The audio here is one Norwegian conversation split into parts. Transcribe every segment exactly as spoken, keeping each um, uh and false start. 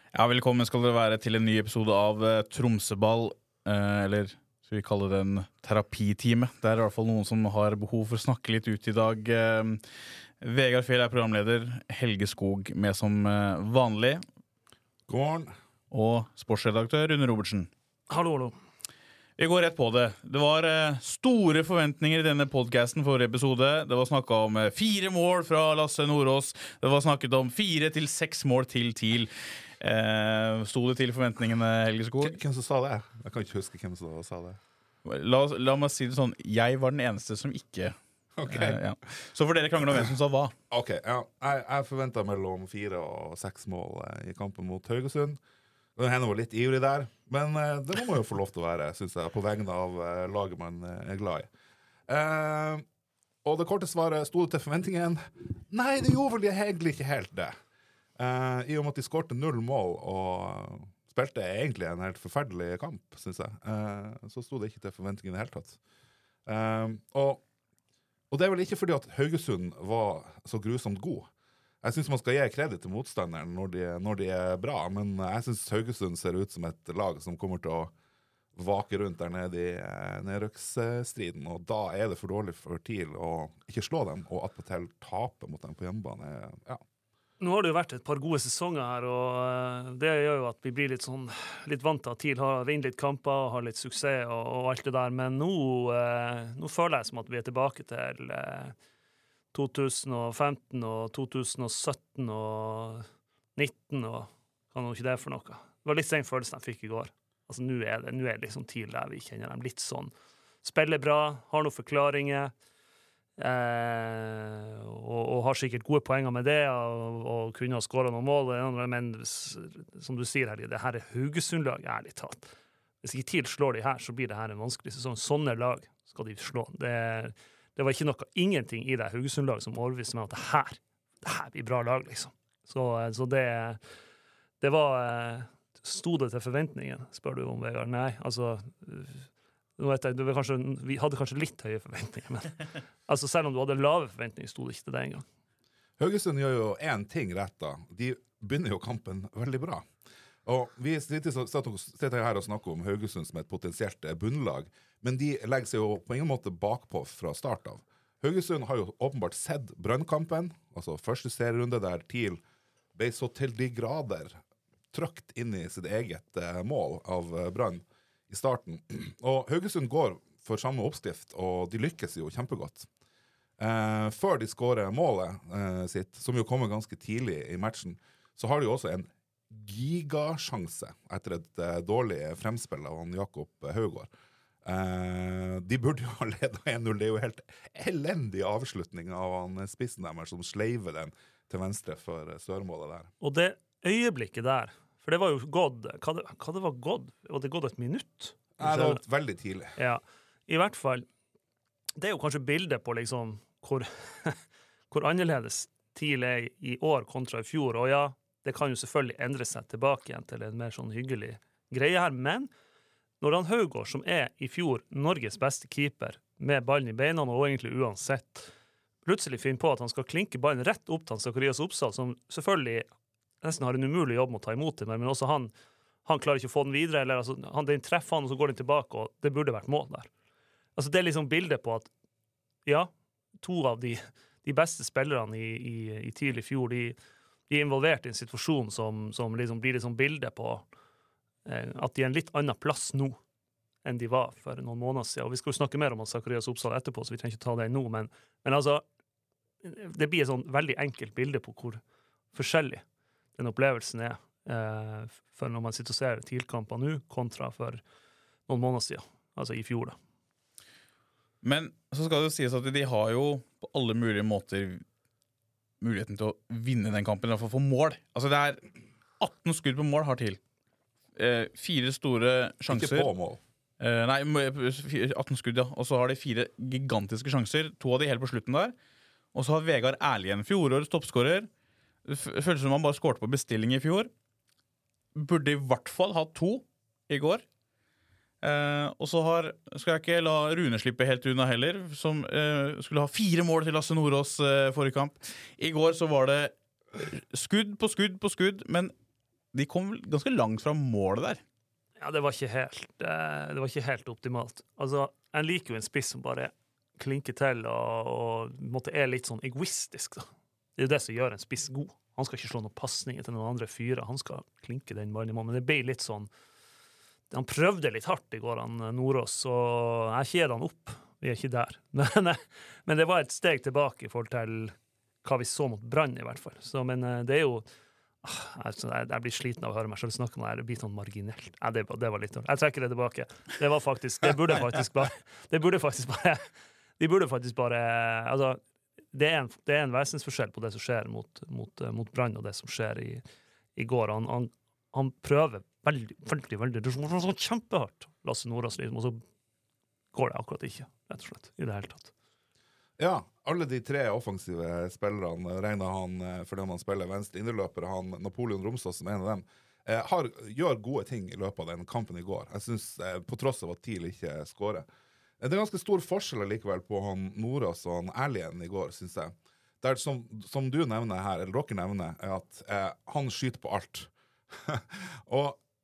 Ja, velkommen skal dere være til en ny episode av uh, Tromsøball, uh, eller skal vi kalle det en terapitime. Det er i hvert fall noen som har behov for å snakke litt ut i dag. Uh, Vegard Fjell er programleder, Helge Skog med som uh, vanlig. God morgen. Og sportsredaktør Rune Robertsen. Hallo, hallo. Vi går rett på det. Det var uh, store forventninger i denne podcasten forrige episode. Det var snakket om uh, fire mål fra Lasse Nordås. Det var snakket om fire til seks mål til TIL. Uh, Stod det til forventningene, Helge Skog? Hvem som sa det? Jeg kan ikke huske hvem som sa det. La, la meg si det sånn, jeg var den eneste som ikke... Okay. Uh, ja. Så for dere krangler om hvem som sa hva? Ok, ja. Jeg, jeg forventet mellom fire og seks mål uh, i kampen mot Haugesund. Henne var litt ivrig der, men uh, det må man jo få lov til å være, synes jeg, på vegne av uh, laget man uh, er glad i. Uh, og det korte svaret, stod det til forventningen? Nei, det gjorde vel egentlig ikke helt det. Uh, I og med at de skårte null mål og spilte egentlig en helt forferdelig kamp, synes jeg, uh, så stod det ikke til forventningen i hele tatt. Uh, og, og det er vel ikke fordi at Haugesund var så grusomt god. Jeg synes man skal gi kredit til motstanderen når de, når de er bra, men jeg synes Haugesund ser ut som et lag som kommer til å vake rundt der nede i nedrykksstriden, og da er det for dårlig for TIL å ikke slå dem, og attpåtil tape mot dem på hjemmebane. Ja. Nå har det jo vært et par gode sesonger her, og det gjør jo at vi blir litt, sånn, litt vant til at TIL har vinner litt kamper og har litt suksess og, og alt det der, men nå, eh, nå føler jeg som at vi er tilbake til eh, to tusen og femten og to tusen og sytten og nitten og hva nå ikke det er for noe. Det var litt sen følelse de fikk i går. Altså nå er det, nå er det liksom TIL der vi kjenner dem litt sånn. Spiller bra, har noen forklaringer, eh, og, og har sikkert gode poenger med det, og, og kunne ha skåret noen mål, men som du sier her, det her er Haugesund-lag, ærlig talt. Hvis ikke TIL slår de her, så blir det her en vanskelig sesong. Sånne lag skal de slå. Det er Det var ikke noe, ingenting i det Haugesund-lag som overbeviste meg at det her, det her blir bra lag, liksom. Så, så det, det var, stod det til forventningen, spør du om, Vegard? Nei, altså, nå vet jeg, du kanskje, vi hadde kanskje litt høye forventninger, men altså, selv om du hadde lave forventninger, stod det ikke til det engang. Haugesund gjør jo en ting rett da. De begynner jo kampen veldig bra. Og vi sitter her og snakker om Haugesund som et potensielt bunnlag, men de legger seg jo på ingen måte bakpå fra start av. Haugesund har jo åpenbart sett Brønnkampen, altså første serierunde der TIL ble så til de grader trykt inn i sitt eget eh, mål av eh, Brønn i starten. Og Haugesund går for samme oppskrift, og de lykkes jo kjempegodt. Eh, før de skårer målet eh, sitt, som jo kommer ganske tidlig i matchen, så har de jo også en gigasjanse etter et uh, dårlig fremspill av han Jakob Haugård. Uh, de burde jo ha ledet en null. Det er jo helt elendig avslutning av han spissen der som sleiver den til venstre for uh, sørmålet der. Og det øyeblikket der, for det var jo gått, hva det, hva det var gått? Var det gått et minutt? Nei, det var veldig tidlig. Ja, i hvert fall, det er jo kanskje bildet på liksom hvor, hvor annerledes TIL er i år kontra i fjor, og ja, det kan jo selvfølgelig endre seg tilbake igjen til en mer sånn hyggelig greie her, men når han Haugård, som er i fjor Norges beste keeper, med ballen i beina, og egentlig uansett, plutselig finner på at han skal klinke ballen rett opp til han Zakarias Opsahl, som selvfølgelig nesten har en umulig jobb med å ta imot det, men også han, han klarer ikke å få den videre, eller altså, han, den treffer han, og så går den tilbake, og det burde vært mål der. Altså, det er liksom bildet på at, ja, to av de, de beste spillerne i, i, i TIL i fjor, de De er involvert i en situasjon som, som liksom blir liksom bilde på eh, at de er en litt annen plass nå enn de var for noen måneder siden. Og vi skal jo snakke mer om Zakarias Opsahl etterpå, så vi trenger ikke ta det nå. Men, men altså, det blir et sånn veldig enkelt bilde på hvor forskjellig den opplevelsen er eh, for når man sitter og ser TIL-kamper nå, kontra for noen måneder siden. Altså i fjor da. Men så skal det jo sies at de har jo på alle mulige måter muligheten til å vinne den kampen, i hvert fall få mål. Altså det er atten skudd på mål har TIL. Eh, fire store sjanser. Ikke på mål. Eh, nei, atten skudd, ja. Og så har de fire gigantiske sjanser. To av de helt på slutten der. Og så har Vegard Erlien, fjorårets toppskårer. Det føles som han bare skårte på bestilling i fjor. Burde i hvert fall ha to i går. Uh, og så har, skal jeg ikke la Rune slippe helt unna heller, som uh, skulle ha fire mål til Lasse Nordås uh, forrige kamp. I går så var det skudd på skudd på skudd, men de kom ganske langt fra målet der. Ja, det var ikke helt, det var ikke helt optimalt. Altså, jeg liker jo en spiss som bare klinker til og, og måtte, er litt sånn egoistisk, da. Det er jo det som gjør en spiss god. Han skal ikke slå noen passninger til noen andre fyrer. Han skal klinke den bare i mål. Men det ble litt sånn... Han prøvde litt hardt i går, han Nordås, og jeg kjeder han opp. Vi er ikke der. Men, men det var et steg tilbake i forhold til hva vi så mot Brann, i hvert fall. Så, men det er jo... Jeg, jeg blir sliten av å høre meg selv snakke om det her. Det blir sånn marginelt. Nei, det, det var litt dårlig. Jeg trekker det tilbake. Det var faktisk... Det burde faktisk bare... Det burde faktisk bare... De burde faktisk bare... Altså... Det er, en, det er en vesensforskjell på det som skjer mot, mot, mot Brann og det som skjer i, i går. Han, han, han prøver veldig, veldig, veldig det er sånn kjempehardt, Lasse Nordås, liksom, og så går det akkurat ikke, rett og slett, i det hele tatt. Ja, alle de tre offensive spillerne, regner han fordi han spiller venstre innerløpere, han Napoleon Romsås som en av dem, eh, har, gjør gode ting i løpet av den kampen i går. Jeg synes, eh, på tross av at TIL ikke skårer. Det er ganske stor forskjell likevel på han Nordås og han Erlien i går, synes jeg. Det er som, som du nevner her, eller dere nevner, er at eh, han skyter på alt. Og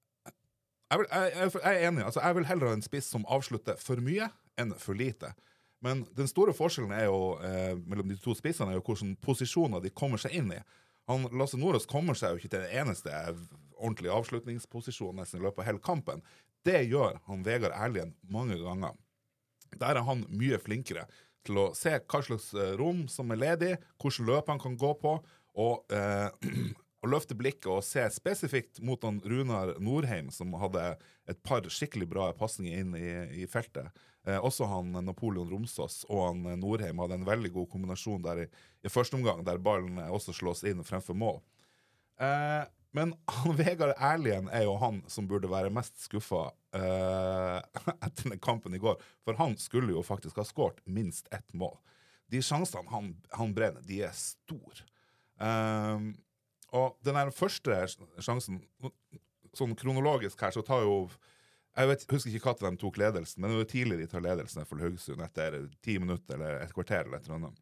jeg, vil, jeg, jeg, jeg er enig, altså jeg vil heller ha en spiss som avslutter for mye enn for lite. Men den store forskjellen er jo, eh, mellom de to spissene er jo hvordan posisjoner de kommer seg inn i. Han, Lasse Nordås kommer seg jo ikke til den eneste ordentlige avslutningsposisjonen nesten i løpet av hele kampen. Det gjør han Vegard Erlien mange ganger. Der er han mye flinkere til å se hva slags rom som er ledig, hvordan løp han kan gå på, og, eh, og løfte blikket og se spesifikt mot han Runar Norheim, som hadde et par skikkelig bra passninger inn i, i feltet. Eh, også han Napoleon Romsås og han Norheim hadde en veldig god kombinasjon der i, i første omgang, der ballen også slås inn fremfor mål. Eh, men han Vegard Erlien er jo han som burde være mest skuffet uh, etter den kampen i går, for han skulle jo faktisk ha skårt minst ett mål. De sjansene han, han brenner, de er store. Um, og den her første sjansen, sånn kronologisk her, så tar jo, jeg vet, husker ikke hva de tok ledelsen, men det var jo tidligere de tar ledelsen for Haugesund etter ti minutter eller et kvarter eller et eller annet.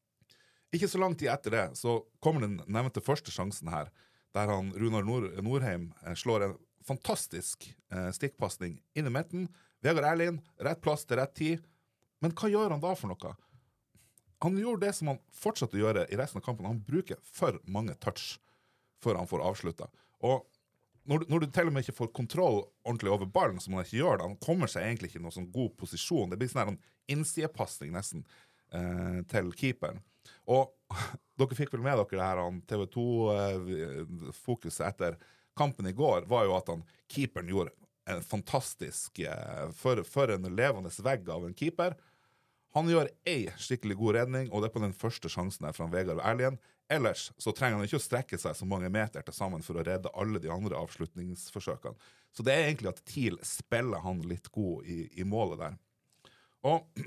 Ikke så lang tid etter det, så kommer den nevnte første sjansen her, der han Runar Nord Norheim slår en fantastisk eh, stikkpassning inn i midten. Vegard Erlien, rett plass til rett tid. Men hva gjør han da for noe? Han gjorde det som han fortsatte å gjøre i resten av kampen. Han bruker for mange touch før han får avsluttet. Og når, når du til og med ikke får kontroll ordentlig over ballen, som han ikke gjør det, han kommer seg egentlig ikke i noen sånn god posisjon. Det blir sånn en innsidepassning nesten eh, til keeperen. Og dere fikk vel med dere det her, han T V to-fokuset etter kampen i går, var jo at han, keeperen gjorde en fantastisk, for, for en levende vegg av en keeper. Han gjør en skikkelig god redning, og det er på den første sjansen her fra Vegard Erlien. Ellers så trenger han ikke å strekke seg så mange meter til sammen for å redde alle de andre avslutningsforsøkene. Så det er egentlig at TIL spiller han litt god i, i målet der. Og...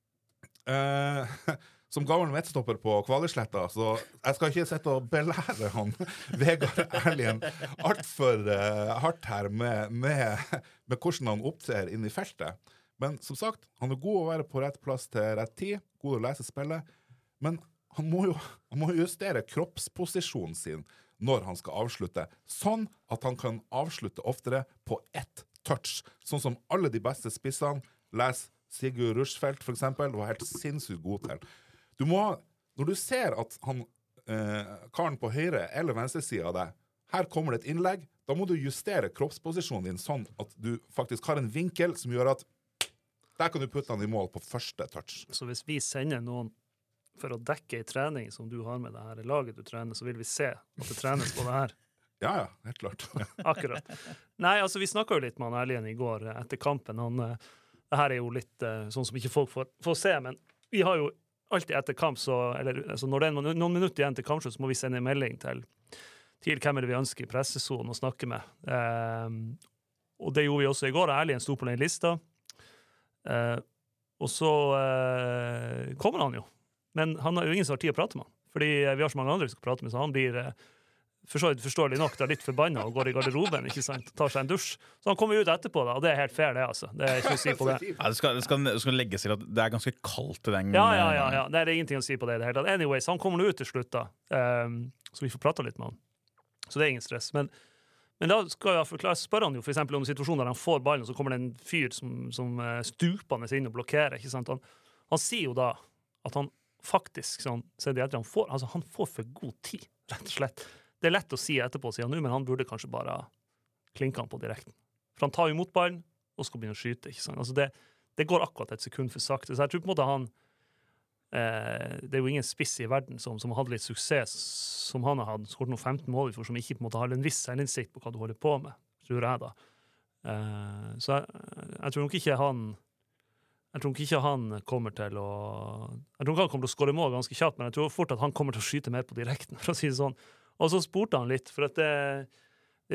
Eh, som gammel midtstopper på Kvalisletta, så jeg skal ikke sette og belære han Vegard Erlien alt for uh, hardt her med, med, med hvordan han opptrer inn i feltet. Men som sagt, han er god å være på rett plass til rett tid, god å lese spillet, men han må jo han må justere kroppsposisjonen sin når han skal avslutte, sånn at han kan avslutte oftere på ett touch, sånn som alle de beste spissene, les Sigurd Rushfeldt for eksempel, var helt sinnssykt god til. Du må, når du ser at han, eh, karen på høyre eller venstre siden av deg, her kommer det et innlegg, da må du justere kroppsposisjonen din sånn at du faktisk har en vinkel som gjør at der kan du putte han i mål på første touch. Så hvis vi sender noen for å dekke en trening som du har med det her laget du trener, så vil vi se at det trenes på det her. Ja, ja, helt klart. Akkurat. Nei, altså vi snakket jo litt med han Erlien i går etter kampen. Han, det her er jo litt sånn som ikke folk får, får se, men vi har jo alltid etter kamp, så, eller altså når det er noen, noen minutter igjen til kampslutt, så må vi sende en melding til, til hvem er det vi ønsker i pressesonen å snakke med. Um, og det gjorde vi også i går. Erlien sto på den lista. Uh, og så uh, kommer han jo. Men han har jo ingen som har tid å prate med han. Fordi vi har så mange andre som skal prate med, så han blir... Uh, Forståelig, forståelig nok, det er litt forbannet og går i garderoben, ikke sant? Tar seg en dusj. Så han kommer ut etterpå da, og det er helt fair det, altså. Det er ikke å si på det. Ja, det, skal, det, skal, det skal legges til at det er ganske kaldt i den... Ja, ja, ja, ja. Det er ingenting å si på det i det hele tatt. Anyways, han kommer ut til slutt da, um, så vi får prate litt med han. Så det er ingen stress. Men Men da skal jeg forklare, spør han jo for eksempel om situasjonen der han får ballen, og så kommer det en fyr som, som stupende inn og blokkerer, ikke sant? Han, han sier jo da at han faktisk, sånn, så det han, får, altså, han får for god tid, rett og slett. Det er lett å si etterpå, sier han nå, men han burde kanskje bare klinke han på direkten. For han tar jo mot ballen, og skal begynne å skyte, ikke sant? Altså det, det går akkurat et sekund for sakte, så jeg tror på en måte han eh, det er jo ingen spiss i verden som, som hadde litt suksess som han har hatt, skåret noen femten mål for, som ikke på en måte har en viss selvinnsikt på hva du holder på med, tror jeg da. Eh, så jeg, jeg tror nok ikke han jeg tror nok ikke han kommer til å jeg tror nok han kommer til å skåre mål ganske kjapt, men jeg tror fort at han kommer til å skyte mer på direkten, for å si det sånn. Og så spurte han litt, for at det Det,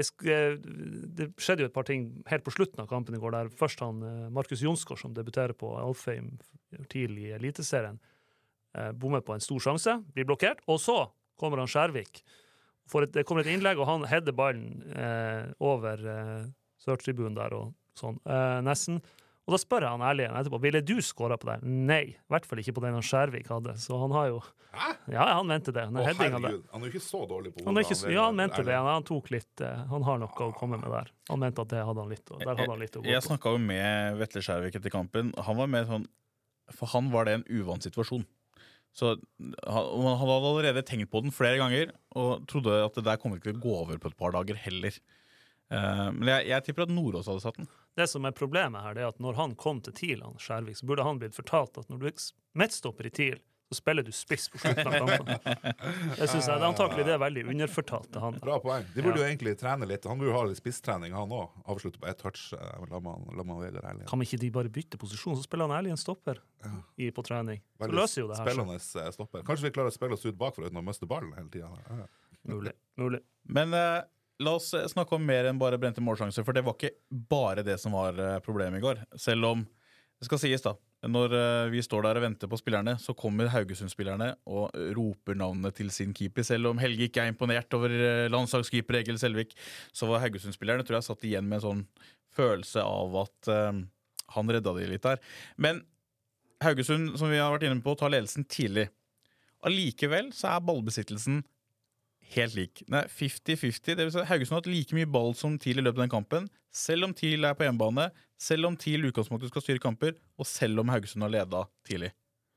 det skjedde jo et par ting helt på slutten av kampen i går, der først han, Markus Jonsgaard, som debuterer på Alfheim tidlig i eliteserien, eh, bommer på en stor sjanse, blir blokkert, og så kommer han Skjærvik. For et, det kommer et innlegg, og han hedder ballen eh, over eh, sørtribunen der, og sånn, eh, nesten. Og da spør jeg han ærlig etterpå, ville du skåret på det? Nei, i hvert fall ikke på den han Skjærvik hadde, så han har jo Hæ? Ja, han mente det. Å, herregud, han er jo ikke så dårlig på han er ikke, hodet. Ja, han mente det. Han, han tok litt Han har noe å komme med der. Han mente at det hadde han litt, og der hadde han litt å gå på. Jeg snakket jo med Vetle Skjærvik etter kampen. Han var med sånn For han var det en uvant situasjon. Så han, han hadde allerede tenkt på den flere ganger, og trodde at det der kommer ikke til å gå over på et par dager heller. Uh, men jeg, jeg tipper at Nordås hadde satt den. Det som er problemet her, det er at når han kom til TIL, han Skjærvik, så burde han blitt fortalt at når du er midtstopper i TIL, så spiller du spiss på slutten av kampen. Jeg synes jeg, det er antakelig det er veldig underfortalt til han. Bra poeng. De burde ja. jo egentlig trene litt. Han burde jo ha litt spisstrening, han også. Avslutte på ett touch. La meg, la meg Vegard ærlig. Kan ikke de bare bytte posisjon, så spiller han ærlig en stopper ja. i, på trening. Så veldig løser jo det her. Spillende stopper. Kanskje vi klarer å spille oss ut bakfra uten å miste ballen hele tiden. Ja. Mulig. Mulig. Men uh, la oss snakke om mer enn bare brente målsjanser, for det var ikke bare det som var problemet i går. Selv om, det skal sies da, når vi står der og venter på spillerne, så kommer Haugesund-spillerne og roper navnet til sin keeper. Selv om Helge ikke er imponert over landslagskeeper Egil Selvik, så var Haugesund-spillerne, tror jeg, satt igjen med en sånn følelse av at uh, han redda de litt der. Men Haugesund, som vi har vært inne på, tar ledelsen tidlig. Allikevel så er ballbesittelsen helt lik. Nei, femti femti. Det vil si Haugesund har hatt like mye ball som TIL i løpet av den kampen, selv om TIL er på hjemmebane, selv om TIL utgangspunktet skal styre kamper, og selv om Haugesund har ledet tidlig.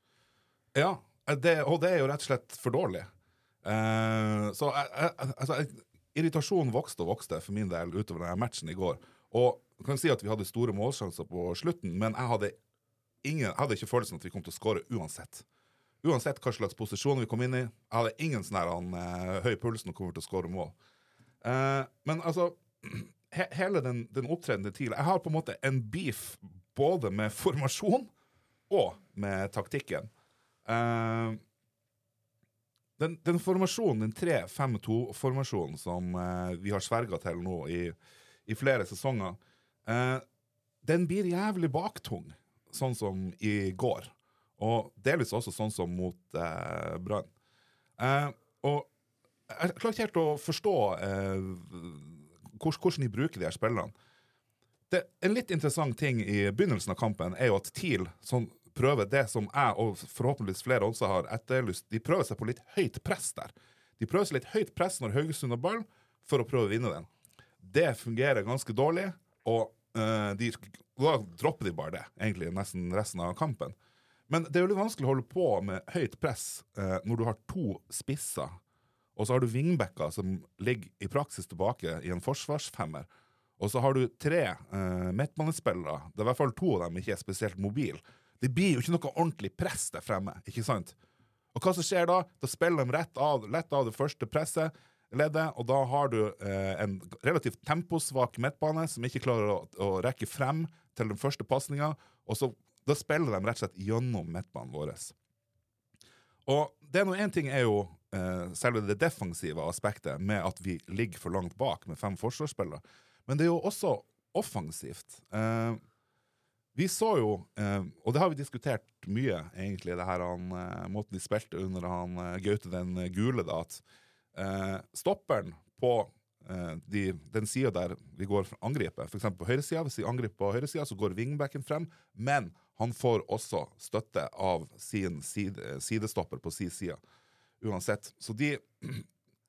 Ja, det, og det er jo rett og slett for dårlig. Uh, så uh, altså, irritasjonen vokste og vokste for min del utover denne matchen i går. Og jeg kan si at vi hadde store målsjanser på slutten, men jeg hadde, ingen, jeg hadde ikke følelsen at vi kom til å skåre uansett. Uansett hva slags posisjon vi kom inn i, jeg hadde ingen sånn her uh, høy puls når vi kommer til å skåre mål. Uh, men altså, he hele den, den opptredende til, jeg har på en måte en beef både med formasjon og med taktikken. Uh, den, den formasjonen, den tre fem to-formasjonen som uh, vi har sverget til nå i, i flere sesonger, uh, den blir jævlig baktung, sånn som i går. Og delvis også sånn som mot eh, Brann. Eh, og jeg klarer ikke helt å forstå eh, hvordan de bruker de her spillerne. Det, en litt interessant ting i begynnelsen av kampen er jo at TIL sånn, prøver det som jeg og forhåpentligvis flere også har etterlyst. De prøver seg på litt høyt press der. De prøver seg litt høyt press når Haugesund har ball for å prøve å vinne den. Det fungerer ganske dårlig, og eh, de, da dropper de bare det, egentlig nesten resten av kampen. Men det er jo litt vanskelig å holde på med høyt press eh, når du har to spisser, og så har du vingbekker som ligger i praksis tilbake i en forsvarsfemmer, og så har du tre eh, midtbanespillere, det er i hvert fall to av dem ikke er spesielt mobil. Det blir jo ikke noe ordentlig press der fremme, ikke sant? Og hva som skjer da? Da spiller de rett av, lett av det første presset, leddet, og da har du eh, en relativt temposvak midtbane som ikke klarer å, å rekke frem til den første passningen, og så da spiller de rett og slett gjennom midtbanen vår. Og det er noe en ting er jo eh, selve det defensive aspektet med at vi ligger for langt bak med fem forsvarsspillere, men det er jo også offensivt. Eh, vi så jo, eh, og det har vi diskutert mye egentlig, det her han, eh, måten de spilte under han eh, Gaute den gule, da, at eh, stopperen på De, den siden der vi går for angrepet, for eksempel på høyresiden, hvis vi angriper på høyresiden, så går wingbacken frem, men han får også støtte av sin side, sidestopper på sin side, uansett. Så de,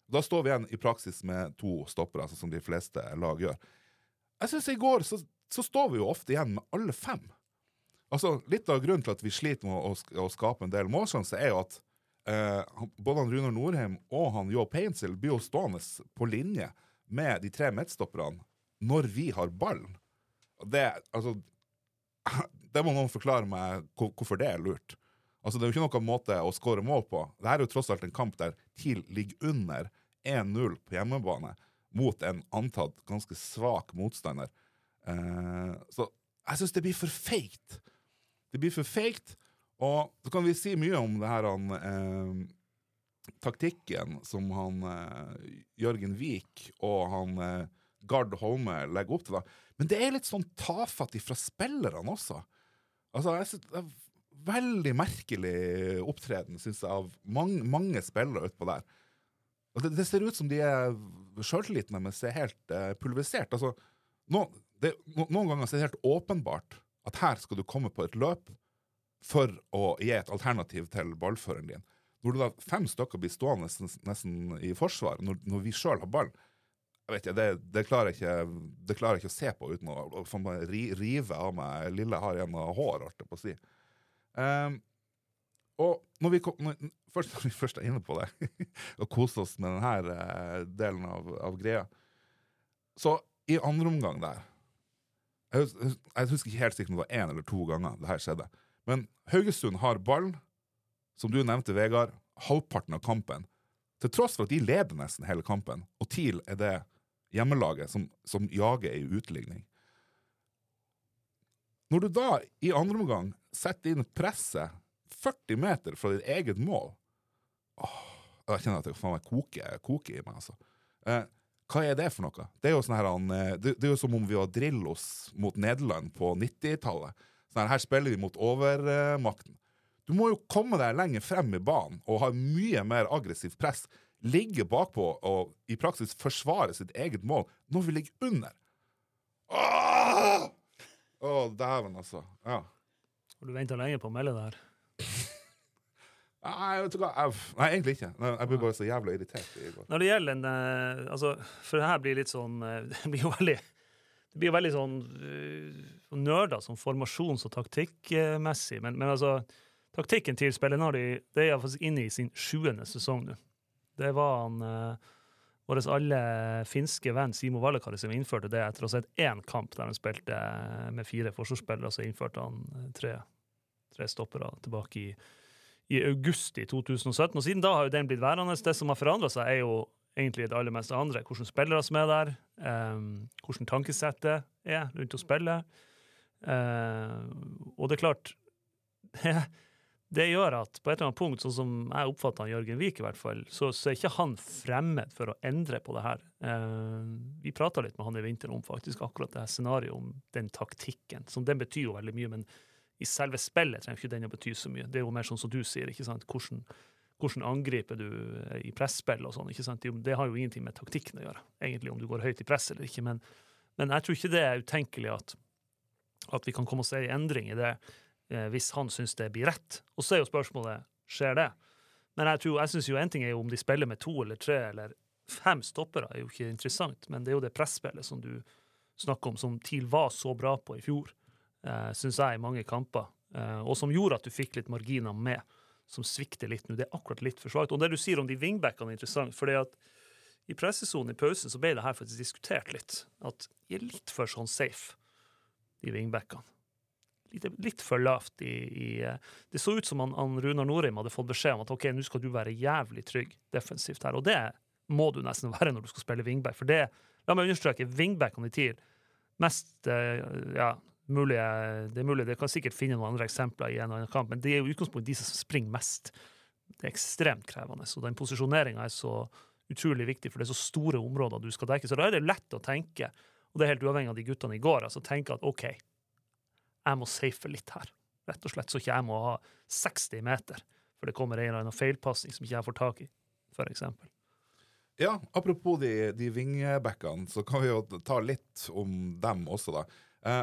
Da står vi igjen i praksis med to stoppere, altså som de fleste lag gjør. Jeg synes i går så, så står vi jo ofte igjen med alle fem. Altså, litt av grunnen til at vi sliter med å, å, å skape en del målsjanser er jo at eh, både han Runar Norheim og han Jo Painsil blir jo stående på linje med de tre midtstopperne når vi har ballen. Det, altså, det må noen forklare meg hvorfor det er lurt. Altså, det er jo ikke noen måte å skåre mål på. Dette er jo tross alt en kamp der TIL ligger under en null på hjemmebane mot en antatt ganske svak motstander. Eh, så jeg synes det blir for feigt. Det blir for feigt, og så kan vi si mye om det her han, eh, taktikken som han eh, Jørgen Vik og han eh, Gard Holme legger opp til da. Men det er litt sånn tafatt fra spillerne også. Altså, jeg synes det er veldig merkelig opptreden, synes jeg, av mange, mange spillere utpå der. Og det, det ser ut som de er selvtillitene, men er helt eh, pulverisert. Altså, no, det, no, noen ganger så er det helt åpenbart at her skal du komme på et løp for å gi et alternativ til ballføreren din. Når du da fem stykker blir stående nesten, nesten i forsvar, når, når vi selv har ball, jeg vet ikke, det, det, klarer jeg ikke, det klarer jeg ikke å se på uten å, å, å ri, rive av meg lille har igjen av hår, alt det på å si. Um, og når vi, når, først, når vi først er inne på det og koser oss med denne uh, delen av, av greia, så i andre omgang der jeg, jeg husker ikke helt sikkert om det var en eller to ganger det her skjedde, men Haugesund har ball, som du nevnte Vegard, halvparten av kampen, til tross for at de leder nesten hele kampen, og TIL er det hjemmelaget som, som jager i utligning. Når du da i andre omgang setter inn presset førti meter fra ditt eget mål, åh, jeg kjenner at det faen meg koker, koker i meg, altså. Eh, hva er det for noe? Det er jo sånn her, det, det er jo som om vi var Drillos mot Nederland på nittitallet. Sånn her, her spiller vi mot overmakten. Du må jo komme deg lenger frem i banen og ha mye mer aggressivt press, ligge bakpå og i praksis forsvare sitt eget mål når vi ligger under. Åh! Å, oh, dæven altså. Ja. Har du ventet lenge på å melde det her? Nei, vet du hva? Jeg, nei, egentlig ikke. Jeg blir bare så jævla irritert i går. Når det gjelder en, eh, altså, for det her blir litt sånn, eh, det blir jo veldig, det blir jo veldig sånn uh, nørder, sånn formasjons- og taktikkmessig, men, men altså, taktikken til Spellinardi, det er faktisk inne i sin sjuende sesong nå. Det var han... Uh, Våres alle finske venn Simo Valekari som innførte det etter å ha sett én kamp der han spilte med fire forsvarsspillere, så innførte han tre, tre stoppere tilbake i, i august i to tusen og sytten. Og siden da har jo den blitt værende. Det som har forandret seg er jo egentlig det aller meste andre. Hvordan spillere som er der, um, hvordan tankesettet er rundt å spille. Uh, og det er klart, det gjør at på et eller annet punkt, sånn som jeg oppfatter han Jørgen Vik i hvert fall, så, så er ikke han fremmed for å endre på det her. Eh, vi pratet litt med han i vinter om faktisk akkurat det her scenariet om den taktikken. Så den betyr jo veldig mye, men i selve spillet trenger ikke den å bety så mye. Det er jo mer sånn som du sier, ikke sant? Hvordan, hvordan angriper du i pressspill og sånn, ikke sant? Det, det har jo ingenting med taktikken å gjøre, egentlig om du går høyt i press eller ikke, men, men jeg tror ikke det er utenkelig at, at vi kan komme oss til en endring i det, hvis han synes det blir rett. Og så er jo spørsmålet, skjer det? Men jeg tror, jeg synes jo en ting er jo om de spiller med to eller tre eller fem stoppere er jo ikke interessant, men det er jo det pressspillet som du snakker om, som TIL var så bra på i fjor, eh, synes jeg, i mange kamper, eh, og som gjorde at du fikk litt marginer med, som svikter litt nå. Det er akkurat litt for svagt. Og det du sier om de wingbackene er interessant, fordi at i pressesonen i pausen så ble det her faktisk diskutert litt, at de er litt for sånn safe, de wingbackene. Litt, litt for lavt i, i det så ut som han, han Runar Norheim hadde fått beskjed om at ok, nå skal du være jævlig trygg defensivt her, og det må du nesten være når du skal spille wingback, for det, la meg understreke, wingbackene i TIL mest, ja, mulig, det er mulig, det kan sikkert finne noen andre eksempler i en eller annen kamp, men det er jo utgangspunkt de som springer mest. Det er ekstremt krevende, så den posisjoneringen er så utrolig viktig, for det er så store områder du skal dekke, så da er det lett å tenke, og det er helt uavhengig av de guttene i går, altså tenke at ok, jeg må safe litt her, rett og slett, så ikke jeg må ha seksti meter, for det kommer en eller annen feilpassing som ikke jeg får tak i, for eksempel. Ja, apropos de, de wingbackene, så kan vi jo ta litt om dem også da. Eh,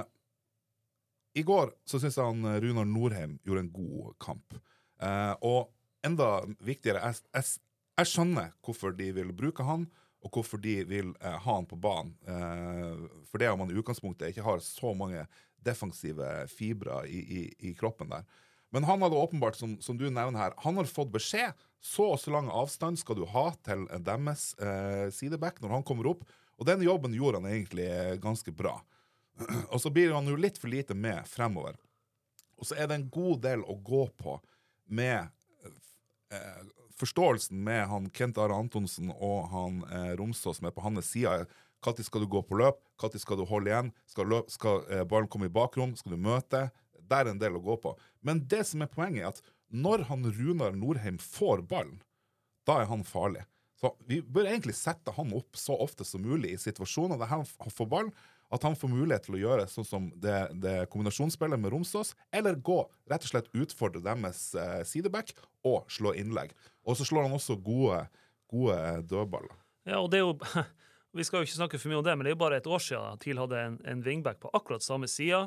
I går så synes jeg han Runar Norheim gjorde en god kamp. Eh, og enda viktigere, jeg, jeg, jeg skjønner hvorfor de vil bruke han, og hvorfor de vil eh, ha han på banen. Eh, for det er man i utgangspunktet ikke har så mange defensive fibrer i, i, i kroppen der. Men han hadde åpenbart, som, som du nevner her, han har fått beskjed, så og så lang avstand skal du ha til deres eh, sideback når han kommer opp, og den jobben gjorde han egentlig ganske bra. Og så blir han jo litt for lite med fremover. Og så er det en god del å gå på med eh, forståelsen med han Kent Are Antonsen og han eh, Romsås som er på hans side. Når skal du gå på løp? Når skal du holde igjen? Skal, løp, skal eh, ballen komme i bakrom? Skal du møte? Det er en del å gå på. Men det som er poenget er at når han Runar Norheim får ballen, da er han farlig. Så vi bør egentlig sette han opp så ofte som mulig i situasjoner der han får ballen, at han får mulighet til å gjøre sånn som det, det kombinasjonsspillet med Romsås, eller gå rett og slett utfordre deres eh, sideback og slå innlegg. Og så slår han også gode, gode dødballer. Ja, og det er jo, vi skal jo ikke snakke for mye om det, men det er jo bare et år siden TIL hadde en, en wingback på akkurat samme sida,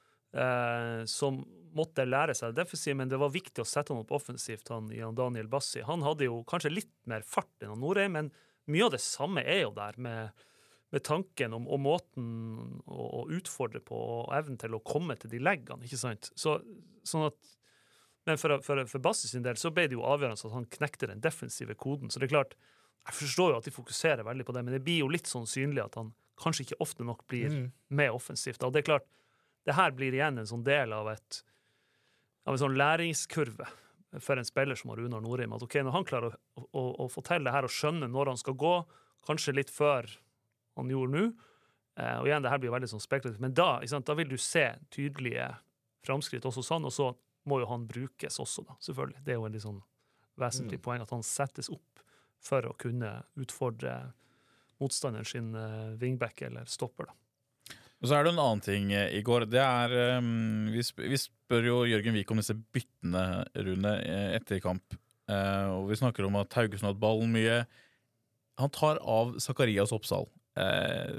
eh, som måtte lære seg det defensivt, men det var viktig å sette han opp offensivt, han, Jan Daniel Bassi. Han hadde jo kanskje litt mer fart enn han Norheim, men mye av det samme er jo der med med tanken om, om måten å, å utfordre på og evnen til å komme til de leggene, ikke sant? Så, sånn at, men for, for, for Bassi sin del så ble det jo avgjørende at han knekte den defensive koden. Så det er klart, jeg forstår jo at de fokuserer veldig på det, men det blir jo litt sånn synlig at han kanskje ikke ofte nok blir mm. med offensivt. Og det er klart, det her blir igjen en sånn del av, et, av en sånn læringskurve for en spiller som har Runar Norheim. At ok, når han klarer å, å, å fortelle det her og skjønne når han skal gå, kanskje litt før han gjorde nå, eh, og igjen, det her blir veldig sånn spekulativt, men da, ikke sant, da vil du se tydelige framskritt også sånn, og så må jo han brukes også da, selvfølgelig. Det er jo en litt sånn vesentlig mm. poeng at han settes opp for å kunne utfordre motstanderen sin uh, wingback eller stopper da. Og så er det en annen ting i går, det er, um, vi, sp vi spør jo Jørgen Vik om disse byttene, Rune, etter kamp, uh, og vi snakker om at Haugesund har hatt ballen mye. Han tar av Zakarias Oppsal. Uh,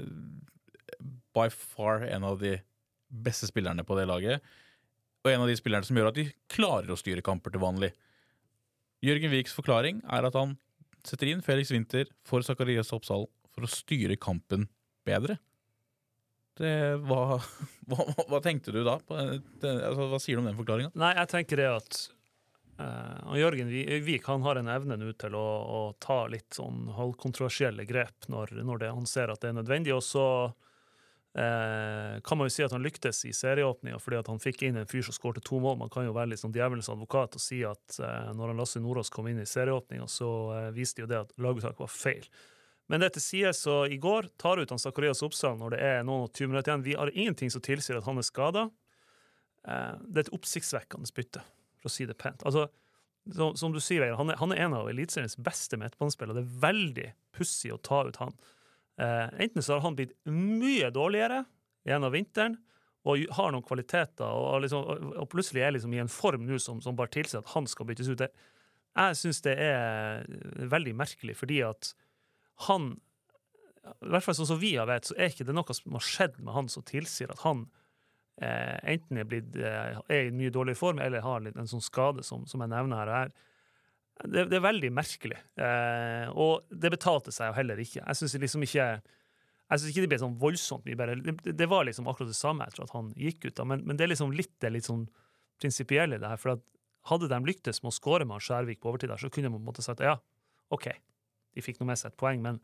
by far en av de beste spillerne på det laget, og en av de spillerne som gjør at de klarer å styre kamper til vanlig. Jørgen Viks forklaring er at han setter inn Felix Winther for Zakarias Oppsal for å styre kampen bedre. Det, hva, hva, hva tenkte du da? Det, altså, hva sier du om den forklaringen? Nei, jeg tenker det at Uh, Jørgen Vik han har en evne nå til å, å ta litt sånn halvkontroversielle grep når, når det, han ser at det er nødvendig, og så uh, kan man jo si at han lyktes i serieåpningen fordi at han fikk inn en fyr som skårte to mål. Man kan jo være litt sånn djevelens advokat og si at uh, når han Lasse Nordås kom inn i serieåpningen, så uh, viste jo det at laguttaket var feil. Men dette sier så i går tar ut han Zakarias Oppsal når det er noen og tyve minutter igjen. Vi har ingenting som tilsier at han er skadet. Uh, det er et oppsiktsvekkende bytte, for å si det pent. Altså, som, som du sier, han er, han er en av elitseriens beste midtbanespillere. Det er veldig pussig å ta ut han. Eh, enten så har han blitt mye dårligere gjennom vinteren, og har noen kvaliteter, og, liksom, og plutselig er liksom i en form nå som, som bare tilsier at han skal byttes ut. Det, jeg synes det er veldig merkelig, fordi at han, i hvert fall sånn som vi har vet, så er ikke det noe som har skjedd med han som tilsier at han Eh, enten er, blitt, eh, er i mye dårlig form eller har litt en sånn skade som, som jeg nevner her og her. Det, det er veldig merkelig, eh, og det betalte seg jo heller ikke. Jeg synes liksom ikke jeg synes ikke det ble sånn voldsomt mye bedre. Det, det var liksom akkurat det samme etter at han gikk ut da. Men, men det er liksom litt, det er litt sånn prinsipielle det her, for at hadde de lyktes med å skåre med Skjærvik på overtid der, så kunne man på en måte sagt ja, ok, de fikk noe med seg et poeng, men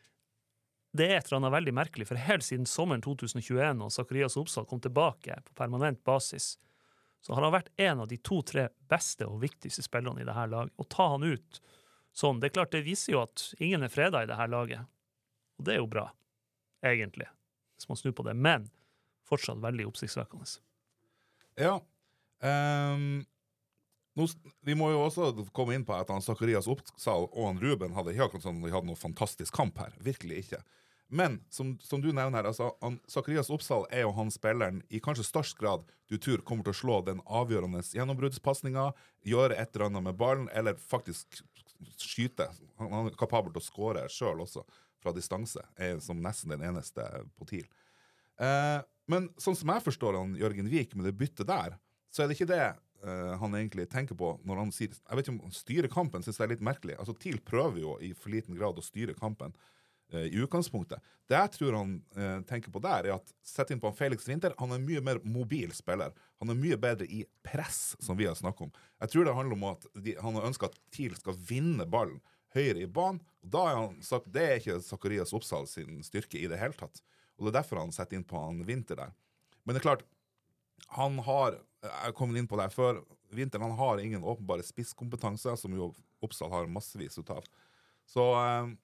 det er et eller annet veldig merkelig, for helt siden sommeren to tusen og tjueen, når Zakarias Oppsal kom tilbake på permanent basis, så har han vært en av de to-tre beste og viktigste spillerne i dette laget. Og ta han ut sånn, det er klart, det viser jo at ingen er fredag i dette laget. Og det er jo bra, egentlig, hvis man snur på det, men fortsatt veldig oppsiktsvekkende. Ja, um, nå, vi må jo også komme inn på at han Zakarias Oppsal og han Ruben hadde ikke akkurat sånn, de hadde noe fantastisk kamp her, virkelig ikke. Men, som, som du nevner her, altså, han, Zakarias Oppsal er jo han spilleren i kanskje størst grad du tror kommer til å slå den avgjørende gjennombruddspassningen, gjøre et eller annet med ballen, eller faktisk skyte. Han, han er kapabel til å skåre selv også, fra distanse, er som nesten den eneste på TIL. Eh, men sånn som jeg forstår han Jørgen Vik med det byttet der, så er det ikke det uh, han egentlig tenker på når han sier, jeg vet ikke om styre kampen, synes jeg er litt merkelig. Altså TIL prøver jo i for liten grad å styre kampen uh, i utgangspunktet. Det jeg tror han uh, tenker på der er at sett inn på han Felix Winther, han er en mye mer mobil spiller. Han er mye bedre i press, som vi har snakket om. Jeg tror det handler om at de, han har ønsket at TIL skal vinne ballen høyere i banen, og da er han sagt, det er ikke Zacharias Oppsal sin styrke i det hele tatt. Og det er derfor han setter inn på han Winther der. Men det er klart, han har, jeg kom inn på det før, Winther, han har ingen åpenbare spisskompetanse, som jo Oppsal har massevis ut av. Så eh,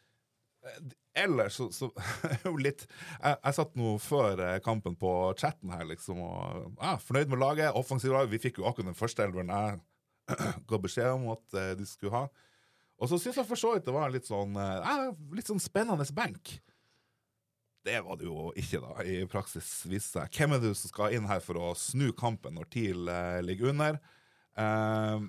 ellers så, så jo litt, jeg, jeg satt nå før kampen på chatten her, liksom, og ja, fornøyd med laget, offensiv lag, vi fikk jo akkurat den første elveren jeg ga beskjed om at uh, de skulle ha. Og så synes jeg for så vidt det var litt sånn, uh, litt sånn spennende benk. Det var det jo ikke da, i praksis viste seg. Hvem er det som skal inn her for å snu kampen når TIL eh, ligger under? Eh,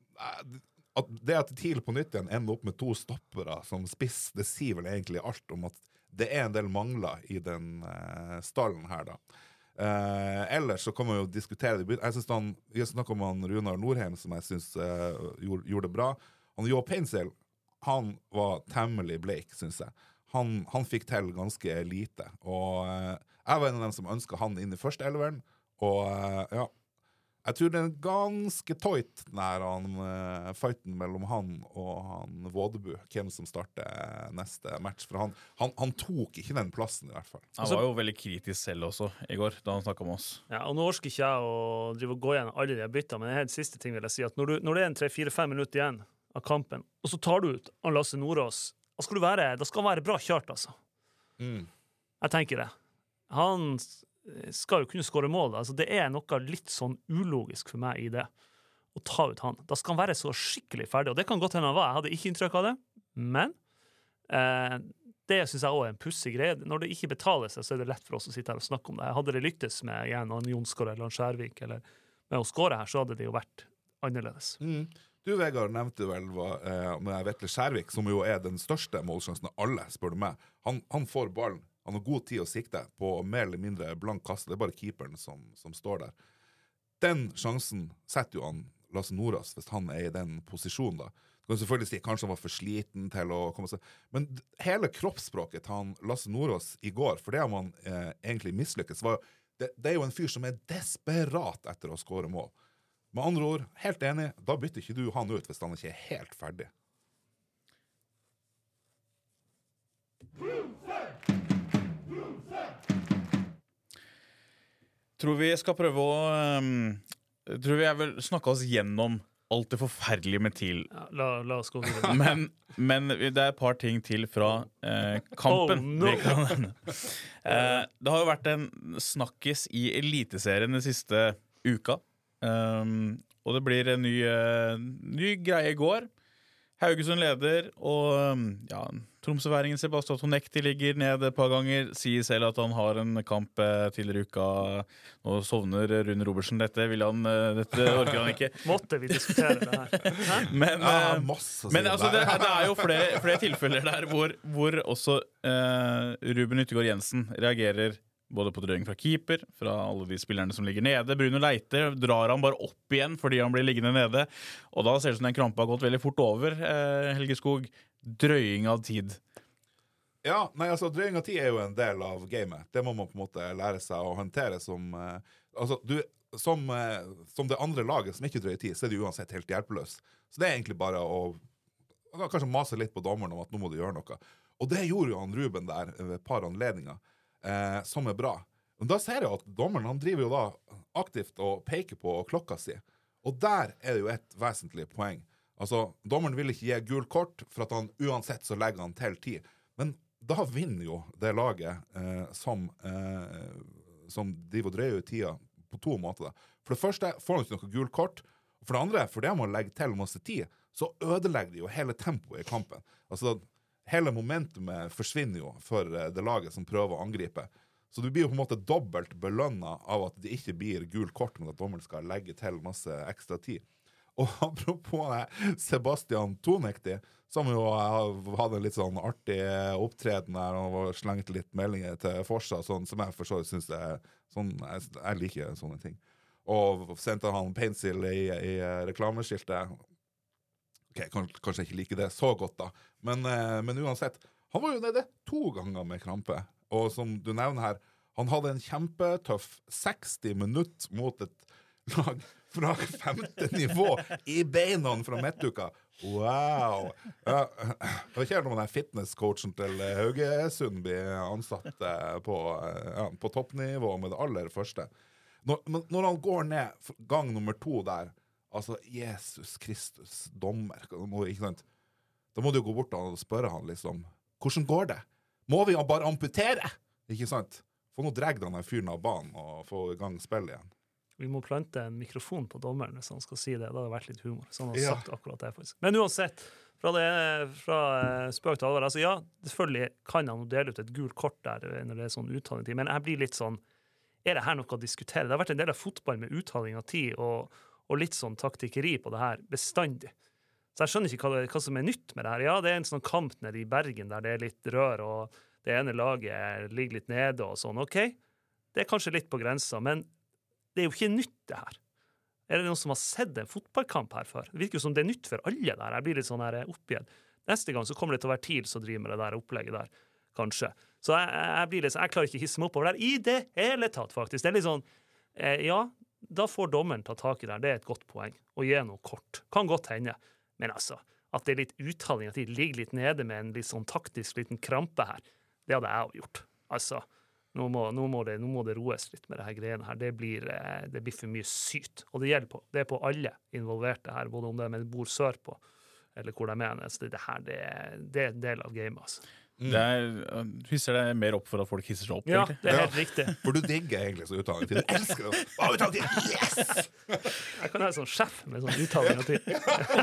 at det at TIL på nytt igjen ender opp med to stoppere som spiss, det sier vel egentlig alt om at det er en del mangler i den eh, stallen her da. Eh, ellers så kan man jo diskutere det. Jeg synes han, vi har snakket om han Runar Norheim, som jeg synes eh, gjorde, gjorde det bra. Han Jo Painsel, han var temmelig bleik, synes jeg. Han, han fikk til ganske lite, og uh, jeg var en av dem som ønsket han inn i første elveren, og uh, ja, jeg tror det er ganske tøyt nær han, uh, fighten mellom han og han Vådebu, hvem som starter neste match, for han, han, han tok ikke den plassen i hvert fall. Han var jo veldig kritisk selv også i går, da han snakket om oss. Ja, og nå orsker ikke jeg å drive og gå igjen alle de bytta, men det er helt siste ting vil jeg si, at når, du, når det er en tre fire fem minutter igjen av kampen, og så tar du ut han Lasse Nordås, da skal, du være, da skal han være bra kjørt, altså. Mm. Jeg tenker det. Han skal jo kunne skåre mål. Altså, det er noe litt sånn ulogisk for meg i det, å ta ut han. Da skal han være så skikkelig ferdig, og det kan godt hende han var. Jeg hadde ikke inntrykk av det, men eh, det synes jeg også er en pussig greie. Når det ikke betaler seg, så er det lett for oss å sitte her og snakke om det. Hadde det lyttes med igjen, han Jonsgaard eller han Skjærvik, eller med å skåre her, så hadde det jo vært annerledes. Mm. Du, Vegard, nevnte vel eh, med Vetle Skjærvik, som jo er den største målsjansen av alle, spør du meg. Han, han får ballen, han har god tid å sikte på mer eller mindre blank kasse, det er bare keeperen som, som står der. Den sjansen setter jo han Lasse Nordås, hvis han er i den posisjonen da. Du kan selvfølgelig si, kanskje han var for sliten til å komme seg, men hele kroppsspråket til han Lasse Nordås i går, for det har man eh, egentlig mislykkes, var, det, det er jo en fyr som er desperat etter å skåre mål. Med andre ord, helt enig, da bytter ikke du han ut hvis han ikke er helt ferdig. Tror vi skal prøve å um, tror vi jeg vil snakke oss gjennom alt det forferdelige med TIL. Ja, la, la oss gå videre. Men, men det er et par ting til fra eh, kampen. Oh, no. Vi kan, eh, det har jo vært en snakkes i Eliteserien den siste uka. Um, og det blir en ny, uh, ny greie i går. Haugesund leder, og um, ja, Tromsøværingen Sebastian Tonekti ligger nede et par ganger, sier selv at han har en kamp uh, tidligere uka. Nå sovner Rune Robertsen. Dette vil han, uh, dette orker han ikke. Måtte vi diskutere det her? Men, Ja, uh, masse å si men altså, det, der. det er jo flere, flere tilfeller der hvor, hvor også uh, Ruben Yttergård Jensen reagerer både på drøying fra keeper, fra alle de spillerne som ligger nede. Bruno Leite drar han bare opp igjen fordi han blir liggende nede. Og da ser det ut som den krampa har gått veldig fort over. Eh, Helge Skog, drøying av tid. Ja, nei, altså, drøying av tid er jo en del av gamet. Det må man på en måte lære seg å håndtere som... Eh, altså, du, som, eh, som det andre laget som ikke drøyer tid, så er det uansett helt hjelpeløs. Så det er egentlig bare å kanskje mase litt på dommeren om at nå må du gjøre noe. Og det gjorde jo han Ruben der ved et par anledninger. Eh, som er bra. Men da ser jeg at dommeren, han driver jo da aktivt og peker på klokka si. Og der er det jo et vesentlig poeng. Altså, dommeren vil ikke gi gul kort, for at han uansett så legger han til tid. Men da vinner jo det laget eh, som, eh, som driver og drøyer ut tida på to måter. Da. For det første får han ikke noe gul kort, og for det andre, for det må legge til masse tid, så ødelegger de jo hele tempoet i kampen. Altså, hele momentumet forsvinner jo for det laget som prøver å angripe. Så du blir jo på en måte dobbelt belønnet av at det ikke blir gul kort, men at dommeren skal legge til masse ekstra tid. Og apropos Sebastian Tonekti, som jo hadde en litt sånn artig opptreden der, og slengt litt meldinger til Forsa, sånn som jeg for så vidt synes det er sånn, jeg, jeg liker sånne ting. og sendte han pencil i, i reklameskiltet. Ok, kanskje, kanskje jeg ikke liker det så godt da, men, men uansett, han var jo nede to ganger med krampe, og som du nevner her, han hadde en kjempetøff seksti minutter mot et lag fra femte nivå i beina fra midtuka. Wow! Ja, det var ikke helt noen av fitnesscoachen til Haugesund blir ansatt på, ja, på toppnivå med det aller første. Når, når han går ned gang nummer to der, altså Jesus Kristus, dommer, ikke sant? Da må du jo gå bort og spørre han liksom, hvordan går det? Må vi bare amputere? Ikke sant? Få noe dregg denne fyren av banen og få i gang spill igjen. Vi må plante en mikrofon på dommeren hvis han skal si det. Det hadde vært litt humor. Så han har Ja. sagt akkurat det faktisk. Men uansett, fra, det, fra spøk til alvor, altså ja, selvfølgelig kan han dele ut et gult kort der når det er sånn uttaling tid, men jeg blir litt sånn, er det her noe å diskutere? Det har vært en del av fotball med uttaling av tid og, og litt sånn taktikkeri på det her bestandig. Så jeg skjønner ikke hva, det, hva som er nytt med det her. Ja, det er en sånn kamp nede i Bergen der det er litt rør, og det ene laget ligger litt nede og sånn. Ok, det er kanskje litt på grensa, men det er jo ikke nytt det her. Er det noen som har sett en fotballkamp her før? Det virker jo som det er nytt for alle der. Jeg blir litt sånn her oppgitt. Neste gang så kommer det til å være TIL som driver med det der opplegget der, kanskje. Så jeg, jeg blir litt sånn, jeg klarer ikke å hisse meg opp over der i det hele tatt, faktisk. Det er litt sånn, eh, ja, da får dommeren ta tak i det. Det er et godt poeng. Å gi noe kort. Kan godt hende. Men altså, at det er litt uttaling, at de ligger litt nede med en litt sånn taktisk liten krampe her, det hadde jeg jo gjort. Altså, nå må, nå må, det, nå må det roes litt med det her greiene her. Det blir, eh, det blir for mye sykt. Og det gjelder på, det er på alle involverte her, både om det er med bor sør på, eller hvor de mener. Så det her, det, det er en del av gamet, altså. Mm. Det er, hisser det mer opp for at folk hisser seg opp, Ja, egentlig. det er helt Ja. riktig. For du digger egentlig så uttaling til. Du elsker det. Å, uttaling til. Yes! Jeg kan ha en sånn sjef med sånn uttaling av tid.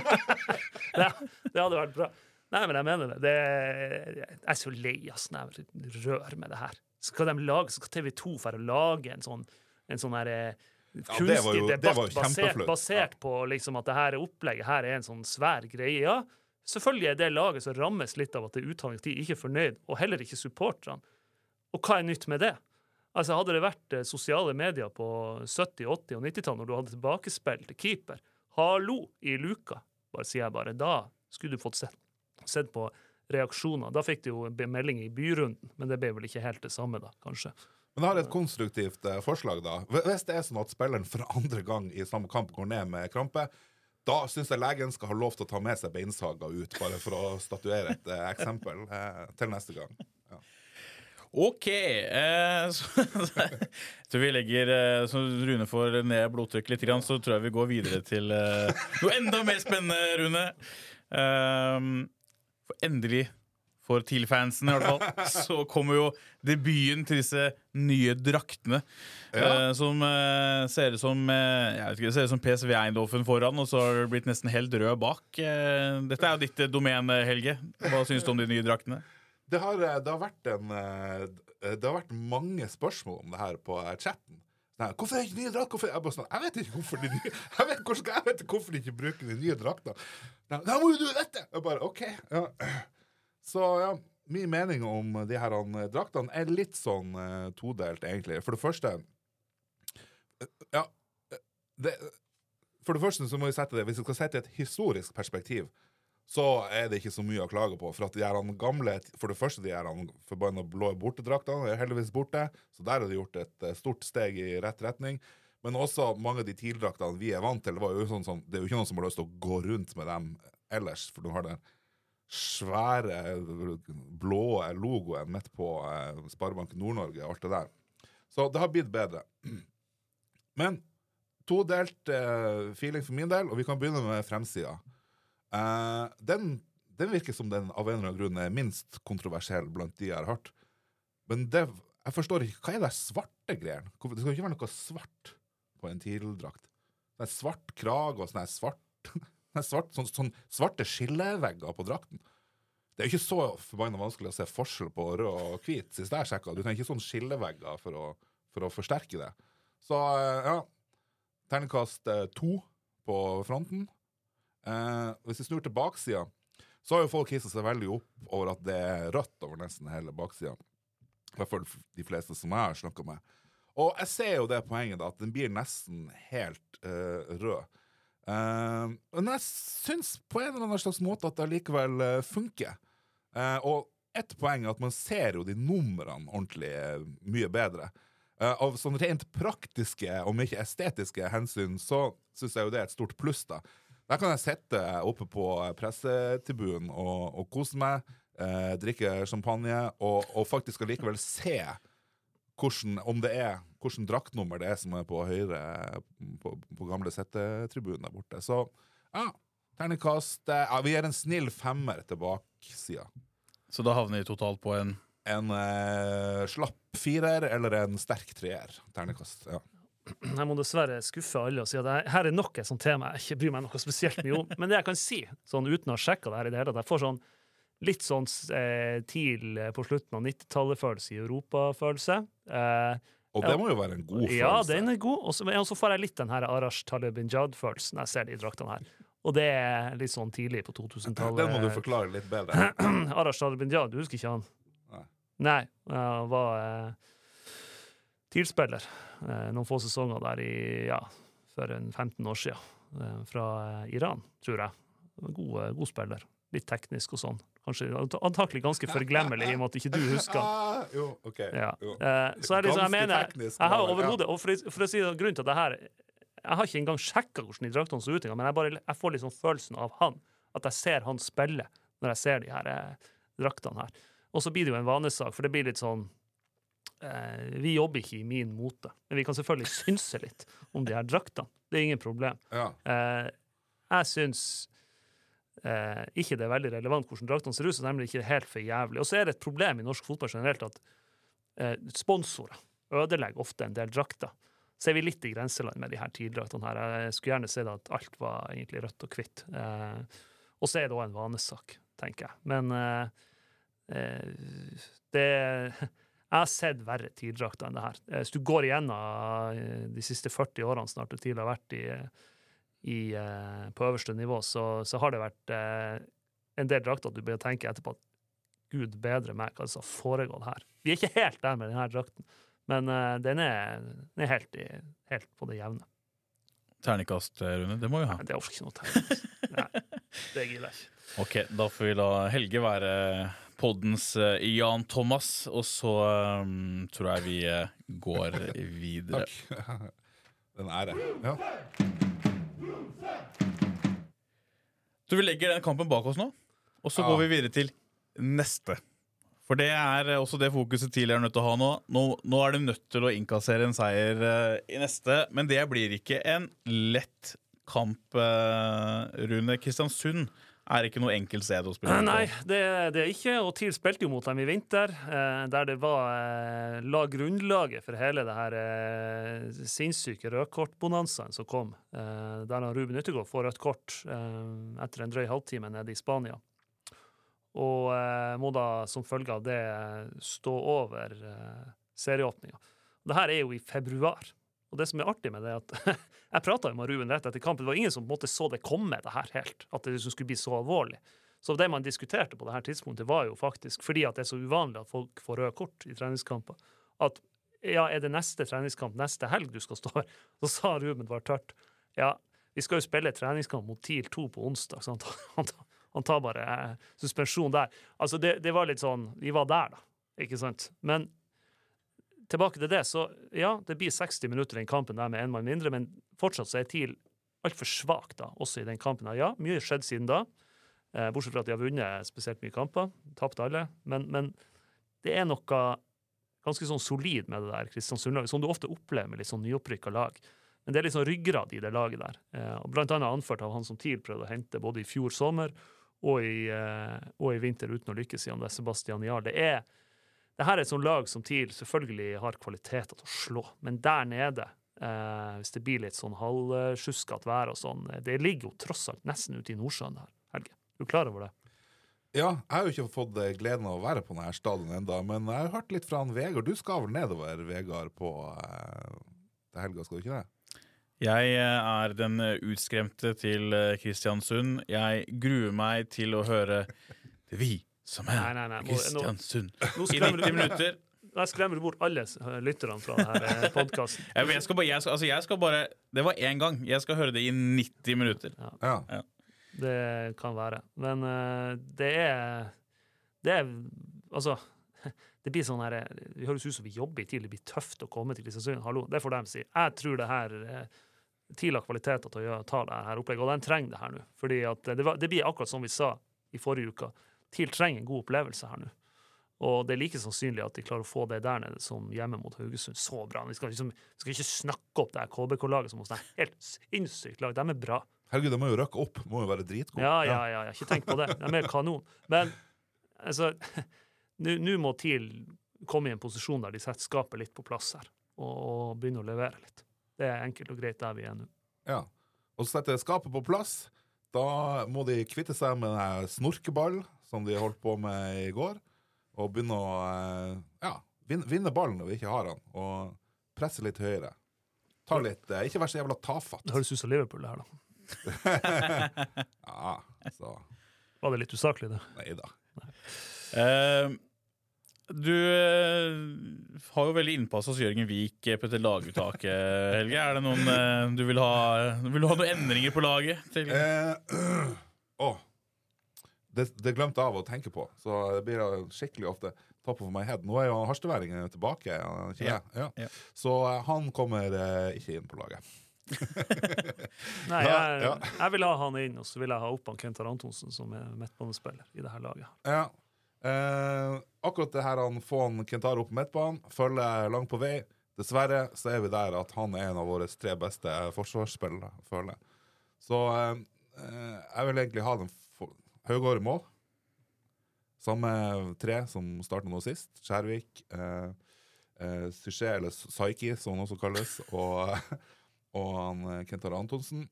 det, det hadde vært bra. Nei, men jeg mener det. det jeg er så lei av sånn her rør med det her. Skal de lage, skal T V to for å lage en sånn, en sånn her eh, kunstig det var jo- det debatt var jo basert, kjempeflott. basert på liksom at det her opplegget her er en sånn svær greie. Ja, selvfølgelig er det laget som rammes litt av at det er uttalingstid, ikke fornøyd, og heller ikke supporterne. Og hva er nytt med det? Altså, hadde det vært eh, sosiale medier på sytti-, åtti- og nittitallet når du hadde tilbakespill til keeper, hallo i luka, bare sier jeg bare, da skulle du fått sett, sett på reaksjoner. Da fikk du jo en melding i byrunden, men det ble vel ikke helt det samme da, kanskje. Men jeg har et konstruktivt eh, forslag da. Hvis det er sånn at spilleren for andre gang i samme kamp går ned med krampe, da synes jeg legen skal ha lov til å ta med seg beinsaga ut, bare for å statuere et eh, eksempel eh, til neste gang. Ja. Ok, eh, så, så vi legger, eh, så Rune får ned blodtrykk litt, grann, så tror jeg vi går videre til eh, noe enda mer spennende, Rune. Um, for endelig, for TIL-fansen i hvert fall, så kommer jo debuten til disse nye draktene, Ja. eh, som eh, ser ut som, eh, jeg vet ikke, det ser ut som P S V Eindhoven foran, og så har det blitt nesten helt rød bak. Eh, dette er jo ditt eh, domene, Helge. Hva synes du om de nye draktene? Det har, eh, det, har vært en, eh, det har vært mange spørsmål om det her på eh, chatten. Sånn her, hvorfor er det ikke nye drakt? Hvorfor? Jeg, bare sånn, jeg vet ikke hvorfor de nye Jeg vet, hvor skal jeg vet hvorfor de ikke bruker de nye draktene. Da, da må jo du vite! Jeg bare, ok. Ja. Så ja, min mening om de her eh, draktene er litt sånn eh, todelt, egentlig. For det første eh, Ja, eh, det, for det første så må vi sette det, hvis vi skal sette et historisk perspektiv, så er det ikke så mye å klage på. For at de her gamle, for det første de her forbanna blå bortedraktene er heldigvis borte, så der har de gjort et eh, stort steg i rett retning. Men også mange av de TIL-draktene vi er vant til, det, var jo sånn, sånn, det er jo ikke noen som har lyst til å gå rundt med dem ellers, for du har den svære blå logoen midt på eh, Sparebanken Nord-Norge og alt det der. Så det har blitt bedre. Men todelt eh, feeling for min del, og vi kan begynne med fremsida. Eh, den, den virker som den av en eller annen grunn er minst kontroversiell blant de jeg har hørt. Men det, jeg forstår ikke, hva er det svarte greiene? Hvorfor- Det skal jo ikke være noe svart på en TIL-drakt. Det er svart krag og sånn her svart Svart, sånn, sånn svarte skillevegger på drakten. Det er jo ikke så forbannet vanskelig å se forskjell på rød og hvit, sist jeg sjekket. Du trenger ikke sånn skillevegger for å, for å forsterke det. Så ja, terningkast eh, to på fronten. Eh, hvis vi snur til baksida, så har jo folk hisset seg veldig opp over at det er rødt over nesten hele baksida. I hvert fall de fleste som jeg har snakket med. Og jeg ser jo det poenget da, at den blir nesten helt uh, rød. Uh, men jeg synes på en eller annen slags måte at det likevel uh, funker. Uh, og ett poeng er at man ser jo de numrene ordentlig uh, mye bedre. Uh, av sånn rent praktiske, om ikke estetiske hensyn, så synes jeg jo det er et stort pluss da. Der kan jeg sitte oppe på pressetribunen og, og kose meg, uh, drikke champagne, og, og faktisk likevel se hvordan, om det er, hvordan draktnummer det er som er på høyre, på, på gamle settetribunen der borte. Så, ja, terningkast, ja, vi er en snill femmer tilbake, siden. Så da havner vi totalt på en? En eh, slapp firer, eller en sterk treer, terningkast, ja. Jeg må dessverre skuffe alle og si at jeg, her er nok et sånt tema jeg ikke bryr meg noe spesielt mye om. Men det jeg kan si, sånn uten å ha sjekket det her i det hele, at jeg får sånn litt sånn eh, til på slutten av nittitallet-følelse i Europa-følelse. Eh, og det må jo være en god følelse. Ja, den er god. Og så, og så får jeg litt den her Arash Talibinjad-følelsen når jeg ser de draktene her. Og det er litt sånn tidlig på to-tusen-tallet. Den må du forklare litt bedre. Arash Talibinjad, du husker ikke han? Nei. Nei, han var eh, tilspiller. Eh, noen få sesonger der i, ja, for en femten år siden. Eh, fra eh, Iran, tror jeg. God, god spiller. Litt teknisk og sånn. Kanskje antakelig ganske forglemmelig i og med at ikke du husker. jo, ok. Ja. Jo. Eh, så er det liksom, jeg mener, teknisk, jeg har men, overhodet, og for, for å si det, grunnen til at det her, jeg har ikke engang sjekket hvordan de draktene så ut engang, men jeg, bare, jeg får liksom følelsen av han, at jeg ser han spille når jeg ser de her eh, draktene her. Og så blir det jo en vanesak, for det blir litt sånn, eh, vi jobber ikke i min mote, men vi kan selvfølgelig synse litt om de her draktene. Det er ingen problem. Ja. Eh, jeg synes Eh, ikke det er veldig relevant hvordan draktene ser ut, så nemlig ikke helt for jævlig. Og så er det et problem i norsk fotball generelt at eh, sponsorer ødelegger ofte en del drakter. Så er vi litt i grenseland med de her tiddraktene her. Jeg skulle gjerne se at alt var egentlig rødt og hvitt. Eh, og så er det også en vanesak, tenker jeg. Men eh, eh, det jeg har sett verre tidrakter enn det her. Hvis du går igjennom de siste førti årene snart og tidligere har vært i I, uh, på øverste nivå, så, så har det vært uh, en del drakter at du bør tenke etterpå at Gud bedre meg hva som har foregått her. Vi er ikke helt der med denne drakten, men uh, den, er, den er helt, i, helt på det jevne. Terningkast, Rune, det må vi ha. Nei, det er ikke noe terningkast. Nei, det gir jeg ikke. Ok, da får vi la Helge være poddens uh, Jan Thomas, og så um, tror jeg vi uh, går videre. Takk. Den ære. Ja. Så vi legger den kampen bak oss nå, og så Ja. går vi videre til neste. For det er også det fokuset tidligere er nødt til å ha nå. Nå, nå er de nødt til å innkassere en seier uh, i neste, men det blir ikke en lett kamp, uh, Rune. Kristiansund er ikke noe enkelt sted å spille. Nei, det, det er ikke, og TIL spilte jo mot dem i vinter, eh, der det var eh, la grunnlaget for hele det her eh, sinnssyke rødkortbonanzaen som kom, eh, der han Ruben Yttergård får rødt kort eh, etter en drøy halvtime nede i Spania. Og eh, må da som følge av det stå over eh, serieåpninga. Det her er jo i februar. Og det som er artig med det er at jeg pratet med Ruben rett etter kampen. Det var ingen som på en måte så det komme det her helt, at det liksom skulle bli så alvorlig. Så det man diskuterte på det her tidspunktet var jo faktisk, fordi at det er så uvanlig at folk får røde kort i treningskamper, at ja, er det neste treningskamp neste helg du skal stå her? Så sa Ruben bare tørt, ja, vi skal jo spille treningskamp mot TIL to på onsdag, så han tar, han tar, han tar bare eh, suspensjon der. Altså det, det var litt sånn, vi var der da, ikke sant? Men tilbake til det, så ja, det blir seksti minutter i den kampen der med en mann mindre, men fortsatt så er TIL alt for svak da, også i den kampen her. Ja, mye har skjedd siden da, eh, bortsett fra at de har vunnet spesielt mye kamper, tapt alle, men, men det er noe ganske sånn solid med det der Kristiansund-laget, som du ofte opplever med litt sånn nyopprykket lag. Men det er litt sånn ryggrad i det laget der, eh, og blant annet anført av han som TIL prøvde å hente både i fjor sommer og i, eh, og i vinter uten å lykkes igjen, det er Sebastian Jarl. Det er Det her er et sånt lag som TIL selvfølgelig har kvaliteter til å slå, men der nede, eh, hvis det blir litt sånn halvsjusket vær og sånn, det ligger jo tross alt nesten ute i Nordsjøen her, Helge. Er du klar over det? Ja, jeg har jo ikke fått gleden av å være på denne stadion enda, men jeg har hørt litt fra han Vegard. Du skal vel nedover, Vegard, på uh, til helga, skal du ikke det? Jeg er den utskremte til Kristiansund. Jeg gruer meg til å høre det vi som er Nei, nei, nei. Må- nå- Kristiansund Nå i skremmer nitti du- minutter. jeg skremmer bort alle lytterne fra denne podcasten. Jeg, jeg, skal bare, jeg, skal, altså jeg skal bare Det var én gang. Jeg skal høre det i nitti minutter. Ja. Ja. Ja. Det kan være. Men uh, det er Det er Altså, det blir sånn her Det høres ut som vi jobber i tid. Det blir tøft å komme til Kristiansund. Hallo, det får de si. Jeg tror det her uh, TIL har kvaliteter til å gjøre, ta det her opplegget, og de trenger det her nå. Fordi at det, var, det blir akkurat som vi sa i forrige uke. TIL trenger en god opplevelse her nå. Og det er like sannsynlig at de klarer å få det der nede som hjemme mot Haugesund. Så bra. Vi skal, liksom, vi skal ikke snakke opp det her K B K-laget som hos deg. Helt sinnssykt lag. De er bra. Herregud, de må jo røkke opp. Må jo være dritgode. Ja, ja, ja. Jeg har ikke tenkt på det. De er kanon. Men altså, nå må TIL komme i en posisjon der de setter skapet litt på plass her. Og, og begynne å levere litt. Det er enkelt og greit der vi er nå. Ja. Og så setter skapet på plass. Da må de kvitte seg med den snorkeball som de holdt på med i går. Og begynne å ja, vinne, vinne ballen når vi ikke har den, og presse litt høyere. Ta litt, ikke vær så jævla tafatt. Det høres ut som Liverpool det her da. Ja, så. Var det litt usaklig det? Neida. Nei. Uh, du uh, har jo veldig innpass hos Jørgen Vik på dette laguttaket, Helge. Er det noen uh, du vil ha, vil du ha noen endringer på laget? Til? Eh, øh, å. Det, det glemte jeg av å tenke på, så det blir skikkelig ofte top of my head. Nå er jo Harstadværingen tilbake, ikke ja. Ja. Ja. Så uh, han kommer uh, ikke inn på laget. Nei, jeg, ja. jeg vil ha han inn, og så vil jeg ha opp han Kentar Antonsen som er midtbanespiller i det her laget. Ja, uh, akkurat det her han får han Kentar opp på midtbanen, følger langt på vei. Dessverre så er vi der at han er en av våre tre beste forsvarsspillere, føler jeg. Så uh, uh, jeg vil egentlig ha den Høygård i mål. Samme tre som startet nå sist. Skjærvik, eh, eh, Suchet, eller Saiki, som han også kalles, og, og han Kentar Antonsen.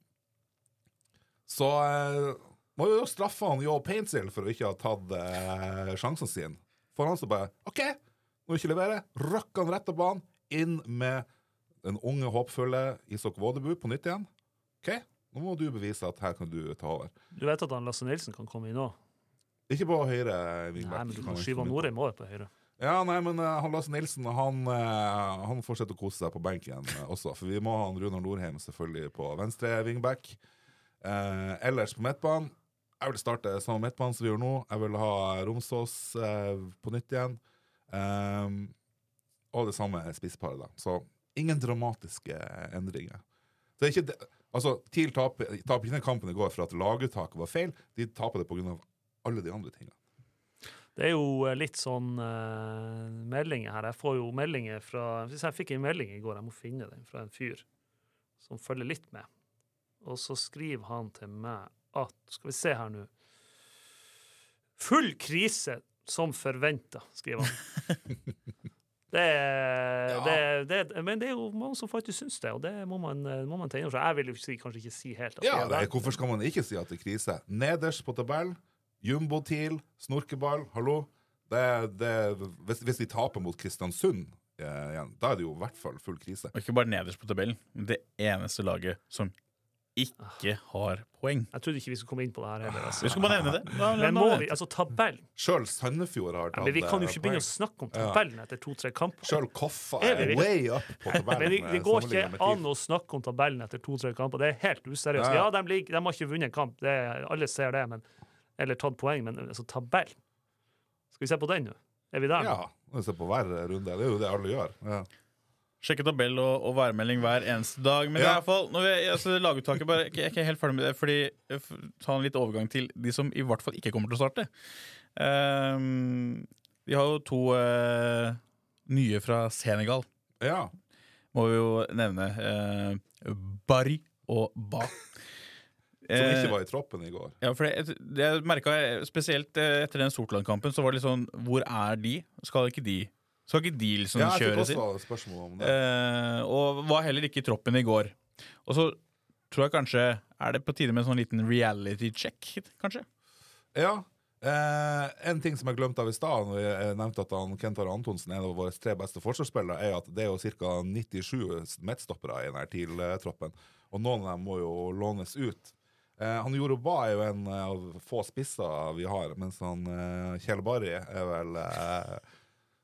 Så eh, må vi jo straffe han Jo Paintsill for å ikke ha tatt eh, sjansen sin. For han så bare, ok, må vi ikke levere. Røkk han rett av banen, inn med den unge, håpfulle Isok Vådebu på nytt igjen. Ok, nå må du bevise at her kan du ta over. Du vet at han Lasse Nilsen kan komme inn nå? Ikke på høyre wingback. Nei, men du kan skyve han Norheim også på høyre. Ja, nei, men uh, han Lasse Nilsen, han, uh, han fortsetter å kose seg på benken uh, også, for vi må ha han Runar Norheim selvfølgelig på venstre wingback. Uh, ellers på midtbanen, jeg vil starte samme midtbanen som vi gjør nå. Jeg vil ha Romsås uh, på nytt igjen. Um, og det samme spissparet da. Så ingen dramatiske endringer. Så det er ikke det. Altså, TIL taper, taper ikke den kampen i går for at laguttaket var feil. De taper det på grunn av alle de andre tingene. Det er jo litt sånn uh, meldinger her. Jeg får jo meldinger fra Hvis jeg fikk en melding i går, jeg må finne den fra en fyr som følger litt med. Og så skriver han til meg at Skal vi se her nå. Full krise som forventet, skriver han. Det er, Ja. det, det, men det er jo mange som faktisk synes det, og det må man, må man tenke over. Jeg vil jo si, kanskje ikke si helt at Ja, det nei, er det. hvorfor skal man ikke si at det er krise? Nederst på tabellen, Jumbo-TIL, snorkeball, hallo. Det, det, hvis, hvis de taper mot Kristiansund eh, igjen, da er det jo i hvert fall full krise. Og ikke bare nederst på tabellen, men det eneste laget som ikke har poeng. Jeg trodde ikke vi skulle komme inn på det her heller. Altså. Vi skal bare nevne det. Da, Men må vi, altså tabellen Selv Sandefjord har ja, tatt Men vi kan jo eh, ikke begynne å poeng. snakke om tabellen etter to-tre kamper. Selv Koffa Er er vi- way up på tabellen. Men det, det eh, går ikke sammenlignet med TIL. an å snakke om tabellen etter to-tre kamper. Det er helt useriøst. Ja. Ja, de, ligger, de har ikke vunnet en kamp, det, alle ser det, men, eller tatt poeng, men altså tabell. Skal vi se på den nå? Er vi der nå? Ja, vi ser på hver runde. Det er jo det alle gjør. Ja. Sjekke tabell og, og værmelding hver eneste dag. Men Ja. i hvert fall, når vi, altså, laguttaket bare, jeg er ikke helt ferdig med det, fordi jeg f- ta en litt overgang til de som i hvert fall ikke kommer til å starte. Um, vi har jo to uh, nye fra Senegal, ja. må vi jo nevne. Uh, Barry og Ba. Som Eh, ikke var i troppen i går. Ja, for det, det merket jeg spesielt eh, etter den Sortland-kampen, så var det litt sånn, hvor er de? Skal ikke de, skal ikke de liksom Ja, jeg fikk kjøres inn? også spørsmål om det. Eh, og var heller ikke i troppen i går. Og så tror jeg kanskje er det på tide med en sånn liten reality check, kanskje? Ja. Eh, en ting som jeg glemte av i stad, når jeg nevnte at han Kentar Antonsen er en av våre tre beste forsvarsspillere, er at det er jo ca. nittisju midtstoppere i denne TIL-troppen. Og noen av dem må jo lånes ut. Eh, han Yoruba er jo en av få spisser vi har, mens han eh, Kjell Barry er vel eh,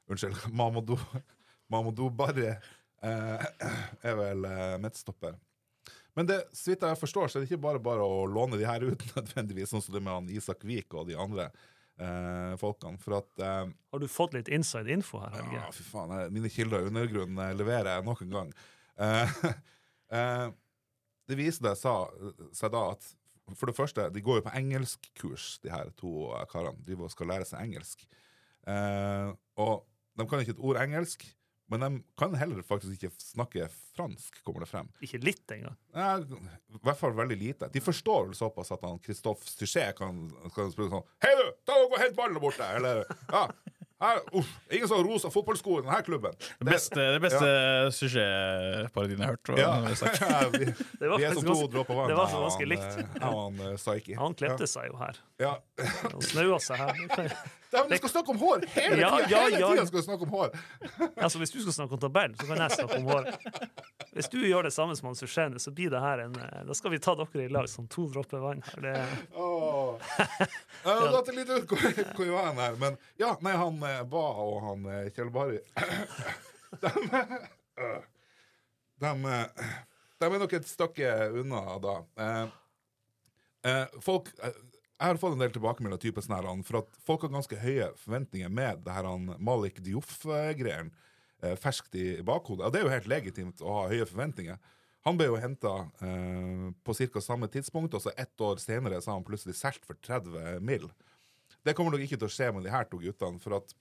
unnskyld, Mamadou, Mamadou Barry eh, er vel eh, midtstopper. Men det, så vidt jeg forstår, så er det ikke bare bare å låne de her ut nødvendigvis, sånn som det med han Isak Vik og de andre eh, folkene, for at... Eh, Har du fått litt inside info her, Helge? Ja, fy faen, jeg- mine kilder i undergrunnen leverer jeg nok en gang. Eh, eh, det viste det sa, seg da at, for det første, de går jo på engelskkurs, de her to karene, de skal lære seg engelsk. Eh, og de kan ikke et ord engelsk, men de kan heller faktisk ikke snakke fransk, kommer det frem. Ikke litt engang. Ja, i hvert fall veldig lite. De forstår vel såpass at han Christophe Suchet kan, kan spørre sånn Hei du, ta og gå og hent ballen borte! Eller, ja, her, uff, ingen som har rosa fotballsko i denne klubben. Det beste, det beste ja. sujet-parodien jeg har hørt. Ja, Ja. ja vi, Det var vi er som faktisk to ganske- dråper vann. det var jeg og ganske han, likt. eh, jeg og han uh, Saiki. Han klepte seg jo her. Ja. Og snaua seg her. Ja, men vi skal snakke om hår! Hele Ja, tiden, ja, hele ja. tiden skal vi snakke om hår! Altså, hvis du skal snakke om tabellen, så kan jeg snakke om håret. Hvis du gjør det samme som han Sushene, så blir det her en Da skal vi ta dere i lag som to dråper vann her. Det, Åh. Jeg har gått litt ut hvor, hvor var han her, men ja, nei, han eh, Ba og han eh, Kjell Barry de, øh, de, eh, de er nok et stykke unna da. Eh, eh, folk eh, Jeg har fått en del tilbakemeldinger type sånn her, for at folk har ganske høye forventninger med det her han Malik Diouf-greien eh, ferskt i, i bakhodet. Og det er jo helt legitimt å ha høye forventninger. Han ble jo hentet eh, på cirka samme tidspunkt, og så ett år senere så har han plutselig solgt for tretti mil. Det kommer nok ikke til å skje med de her to guttene, for at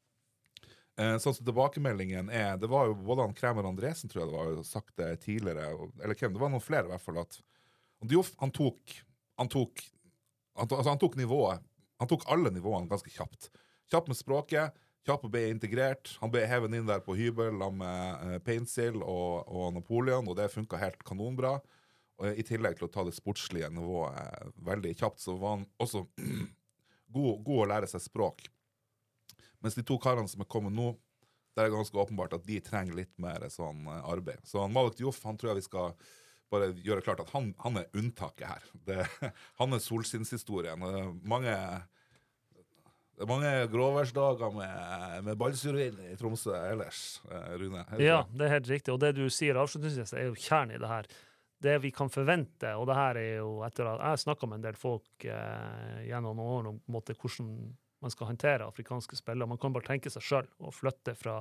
eh, sånn som tilbakemeldingen er, det var jo både han Kremer Andresen, tror jeg det var jo sagt det tidligere, og, eller hvem, det var noen flere i hvert fall, at og Diouf, han tok, han tok Han, altså han tok nivået, han tok alle nivåene ganske kjapt. Kjapt med språket, kjapt ble integrert. Han ble hevet inn der på hybel med uh, Paintsill og, og Napoleon, og det funket helt kanonbra. Og i tillegg til å ta det sportslige nivået uh, veldig kjapt, så var han også god, god å lære seg språk. Mens de to karene som er kommet nå, det er ganske åpenbart at de trenger litt mer sånn uh, arbeid. Så han Malik Diouf, han tror jeg vi skal bare gjøre klart at han, han er unntaket her. Det, han er solskinnshistorien. Det er mange, det er mange gråværsdager med, med ballsurvin i Tromsø ellers, Rune. ja, det er helt riktig. Og det du sier avslutningsvis er jo kjernen i det her. Det vi kan forvente, og det her er jo etter at jeg har snakket med en del folk eh, gjennom noen år om måte, hvordan man skal håndtere afrikanske spillere. Man kan bare tenke seg selv og flytte fra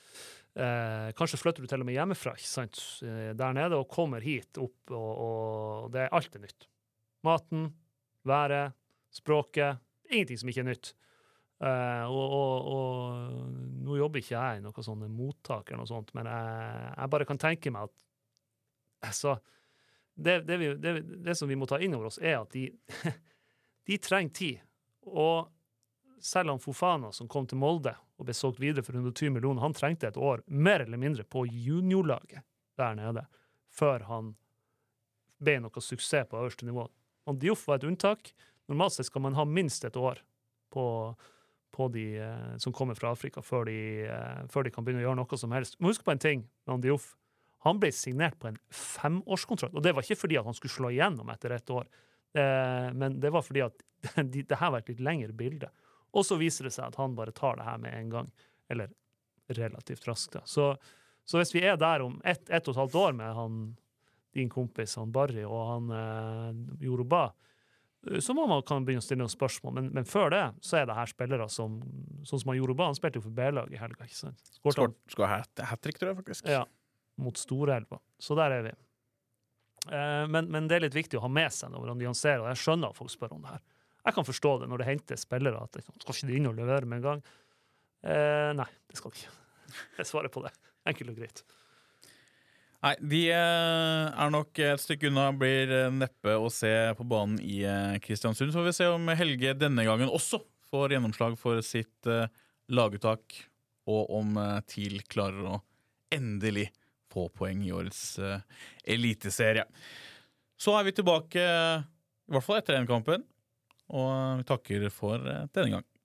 Eh, kanskje flytter du til og med hjemmefra, ikke sant? Eh, der nede, og kommer hit opp, og, og det er alt er nytt. Maten, været, språket, ingenting som ikke er nytt. Eh, og, og, og nå jobber ikke jeg i noe sånn mottak eller noe sånt, men jeg, jeg bare kan tenke meg at altså, det, det, vi, det, det som vi må ta inn over oss er at de, de trenger tid. Og selv om Fofana som kom til Molde og ble solgt videre for hundre og tyve millioner, han trengte et år mer eller mindre på juniorlaget der nede, før han ble noe suksess på øverste nivå. Og Diouf var et unntak. Normalt sett skal man ha minst et år på, på de eh, som kommer fra Afrika, før de, eh, før de kan begynne å gjøre noe som helst. Men husk på en ting med Diouf. Han ble signert på en femårskontrakt, og det var ikke fordi at han skulle slå igjennom etter et år, eh, men det var fordi at de, det her var et litt lengre bilde. Og så viser det seg at han bare tar det her med en gang, eller relativt raskt. Da. Så, så hvis vi er der om ett, ett og et halvt år med han, din kompis, han Barry og han eh, Yoruba, så må man kan begynne å stille noen spørsmål. Men, men før det, så er det her spillere som, sånn som han Yoruba, han spilte jo for B-lag i helga, ikke sant? Skal, skal ha hat-trick, tror jeg, faktisk. Ja, mot Storelva. Så der er vi. Eh, men, men det er litt viktig å ha med seg når man nyanserer, og jeg skjønner at folk spør om det her. Jeg kan forstå det når det henter spillere, at skal ikke de inn og levere med en gang? Eh, nei, det skal de ikke. Jeg svarer på det. Enkelt og greit. Nei, de er nok et stykke unna, blir neppe å se på banen i Kristiansund. Så får vi se om Helge denne gangen også får gjennomslag for sitt laguttak, og om TIL klarer å endelig få poeng i årets eliteserie. Så er vi tilbake, i hvert fall etter den kampen, og vi takker for denne gang.